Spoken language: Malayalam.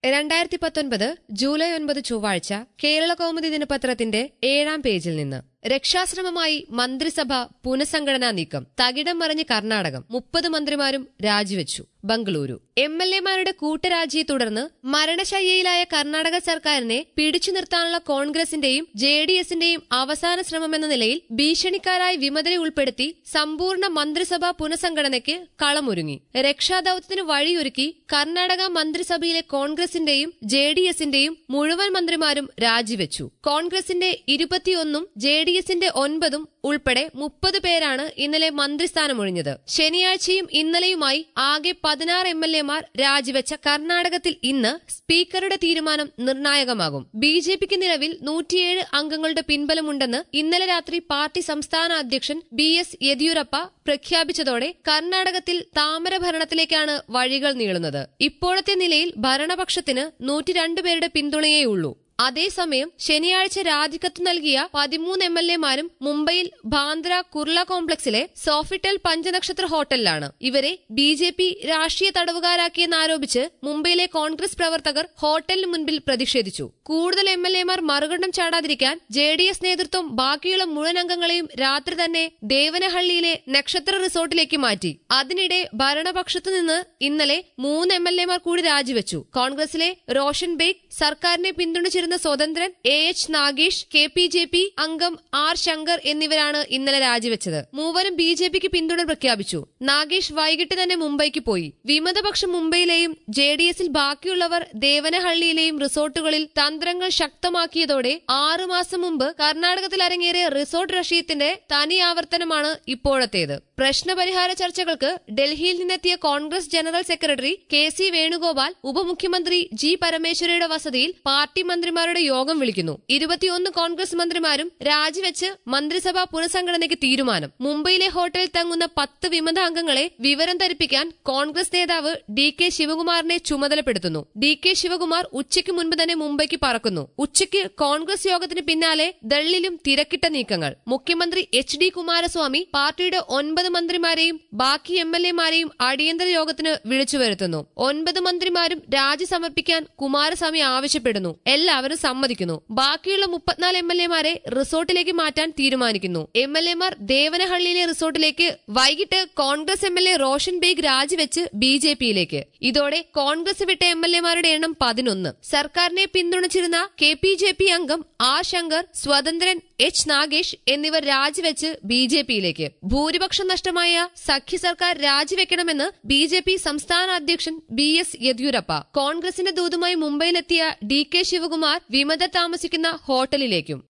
2019 ജൂലൈ 9 ചൊവ്വാഴ്ച കേരള കൗമുദി ദിനപത്രത്തിന്റെ 7-ാം പേജിൽ നിന്ന് രക്ഷാശ്രമമായി മന്ത്രിസഭ പുനഃസംഘടനാ നീക്കം. തകിടം മറിഞ്ഞ് കർണാടകം. 30 മന്ത്രിമാരും രാജിവെച്ചു. ബംഗളൂരു. എംഎൽഎമാരുടെ കൂട്ടരാജിയെ തുടർന്ന് മരണശയ്യയിലായ കർണാടക സർക്കാരിനെ പിടിച്ചു നിർത്താനുള്ള കോൺഗ്രസിന്റെയും ജെഡിഎസിന്റെയും അവസാന ശ്രമമെന്ന നിലയിൽ ഭീഷണിക്കാരായി വിമതരെ ഉൾപ്പെടുത്തി സമ്പൂർണ്ണ മന്ത്രിസഭാ പുനഃസംഘടനയ്ക്ക് കളമൊരുങ്ങി. രക്ഷാദൌത്യത്തിന് വഴിയൊരുക്കി കർണാടക മന്ത്രിസഭയിലെ കോൺഗ്രസിന്റെയും ജെഡിഎസിന്റെയും മുഴുവൻ മന്ത്രിമാരും രാജിവെച്ചു. കോൺഗ്രസിന്റെ 21 ജെഡിഎസിന്റെ 9 ഉൾപ്പെടെ 30 പേരാണ് ഇന്നലെ മന്ത്രിസ്ഥാനമൊഴിഞ്ഞത്. ശനിയാഴ്ചയും ഇന്നലെയുമായി ആകെ 16 എംഎൽഎമാർ രാജിവെച്ച കർണാടകത്തിൽ ഇന്ന് സ്പീക്കറുടെ തീരുമാനം നിർണായകമാകും. ബിജെപിക്ക് നിലവിൽ 107 അംഗങ്ങളുടെ പിൻബലമുണ്ടെന്ന് ഇന്നലെ രാത്രി പാർട്ടി സംസ്ഥാന അധ്യക്ഷൻ BS യെദ്യൂരപ്പ പ്രഖ്യാപിച്ചതോടെ കർണാടകത്തിൽ താമര ഭരണത്തിലേക്കാണ് വഴികൾ നീളുന്നത്. ഇപ്പോഴത്തെ നിലയിൽ ഭരണപക്ഷത്തിന് 102 പേരുടെ പിന്തുണയേയുള്ളൂ. അതേസമയം ശനിയാഴ്ച രാജിക്കത്ത് നൽകിയ 13 എംഎൽഎമാരും മുംബൈയിൽ ബാന്ദ്ര കുർള കോംപ്ലക്സിലെ സോഫിറ്റൽ പഞ്ചനക്ഷത്ര ഹോട്ടലിലാണ്. ഇവരെ ബിജെപി രാഷ്ട്രീയ തടവുകാരാക്കിയെന്നാരോപിച്ച് മുംബൈയിലെ കോൺഗ്രസ് പ്രവർത്തകർ ഹോട്ടലിന് മുൻപിൽ പ്രതിഷേധിച്ചു. കൂടുതൽ എംഎൽഎമാർ മറുകണ്ഠം ചാടാതിരിക്കാൻ ജെഡിഎസ് നേതൃത്വം ബാക്കിയുള്ള മുഴുവൻ അംഗങ്ങളെയും രാത്രി തന്നെ ദേവനഹള്ളിയിലെ നക്ഷത്ര റിസോർട്ടിലേക്ക് മാറ്റി. അതിനിടെ ഭരണപക്ഷത്തുനിന്ന് ഇന്നലെ 3 എംഎൽഎമാർ കൂടി രാജിവെച്ചു. കോൺഗ്രസിലെ റോഷൻ ബെയ്ഗ്, സർക്കാരിനെ പിന്തുണച്ചിരുന്ന സ്വതന്ത്രൻ AH നാഗേഷ്, KPJP അംഗം R ശങ്കർ എന്നിവരാണ് ഇന്നലെ രാജിവെച്ചത്. മൂവരും ബിജെപിക്ക് പിന്തുണ പ്രഖ്യാപിച്ചു. നാഗേഷ് വൈകിട്ട് തന്നെ മുംബൈക്ക് പോയി. വിമതപക്ഷം മുംബൈയിലെയും ജെഡിഎസിൽ ബാക്കിയുള്ളവർ ദേവനഹള്ളിയിലെയും റിസോർട്ടുകളിൽ തന്ത്രങ്ങൾ ശക്തമാക്കിയതോടെ 6 മാസം മുമ്പ് കർണാടകത്തിൽ അരങ്ങേറിയ റിസോർട്ട് രാഷ്ട്രീയത്തിന്റെ തനി ആവർത്തനമാണ് ഇപ്പോഴത്തേത്. പ്രശ്നപരിഹാര ചർച്ചകൾക്ക് ഡൽഹിയിൽ നിന്നെത്തിയ Congress general secretary KC Venugopal ഉപമുഖ്യമന്ത്രി G പരമേശ്വരയുടെ വസതിയിൽ പാർട്ടി മന്ത്രിമാരുടെ യോഗം വിളിക്കുന്നു. 21 കോൺഗ്രസ് മന്ത്രിമാരും രാജിവെച്ച് മന്ത്രിസഭാ പുനഃസംഘടനയ്ക്ക് തീരുമാനം. മുംബൈയിലെ ഹോട്ടലിൽ തങ്ങുന്ന 10 വിമത അംഗങ്ങളെ വിവരം ധരിപ്പിക്കാൻ കോൺഗ്രസ് നേതാവ് DK ശിവകുമാറിനെ ചുമതലപ്പെടുത്തുന്നു. DK ശിവകുമാർ ഉച്ചയ്ക്ക് മുൻപ് തന്നെ മുംബൈക്ക് പറക്കുന്നു. ഉച്ചയ്ക്ക് കോൺഗ്രസ് യോഗത്തിന് പിന്നാലെ ദള്ളിലും തിരക്കിട്ട നീക്കങ്ങൾ. മുഖ്യമന്ത്രി HD കുമാരസ്വാമി പാർട്ടിയുടെ 9 മന്ത്രിമാരെയും ബാക്കി എംഎൽഎമാരെയും അടിയന്തര യോഗത്തിന് വിളിച്ചു വരുത്തുന്നു. 9 മന്ത്രിമാരും രാജി സമർപ്പിക്കാൻ കുമാരസ്വാമി ആവശ്യപ്പെടുന്നു. എല്ലാവരും സമ്മതിക്കുന്നു. ബാക്കിയുള്ള 34 എംഎൽഎമാരെ റിസോർട്ടിലേക്ക് മാറ്റാൻ തീരുമാനിക്കുന്നു. എംഎൽഎമാർ ദേവനഹള്ളിയിലെ റിസോർട്ടിലേക്ക്. വൈകിട്ട് കോൺഗ്രസ് എംഎൽഎ റോഷൻ ബെയ്ഗ് രാജിവെച്ച് ബിജെപിയിലേക്ക്. ഇതോടെ കോൺഗ്രസ് വിട്ട എംഎൽഎമാരുടെ എണ്ണം 11. സർക്കാരിനെ പിന്തുണച്ചിരുന്ന KPJP അംഗം R ശങ്കർ, സ്വതന്ത്രൻ H നാഗേഷ് എന്നിവർ രാജിവെച്ച് ബിജെപിയിലേക്ക്. ഭൂരിപക്ഷം നഷ്ടമായ സഖ്യ സർക്കാർ രാജിവെക്കണമെന്ന് ബിജെപി സംസ്ഥാന അധ്യക്ഷൻ BS യെദ്യൂരപ്പ. കോൺഗ്രസിന്റെ ദൂതുമായി മുംബൈയിലെത്തിയ DK ശിവകുമാർ വിമതർ താമസിക്കുന്ന ഹോട്ടലിലേക്കും.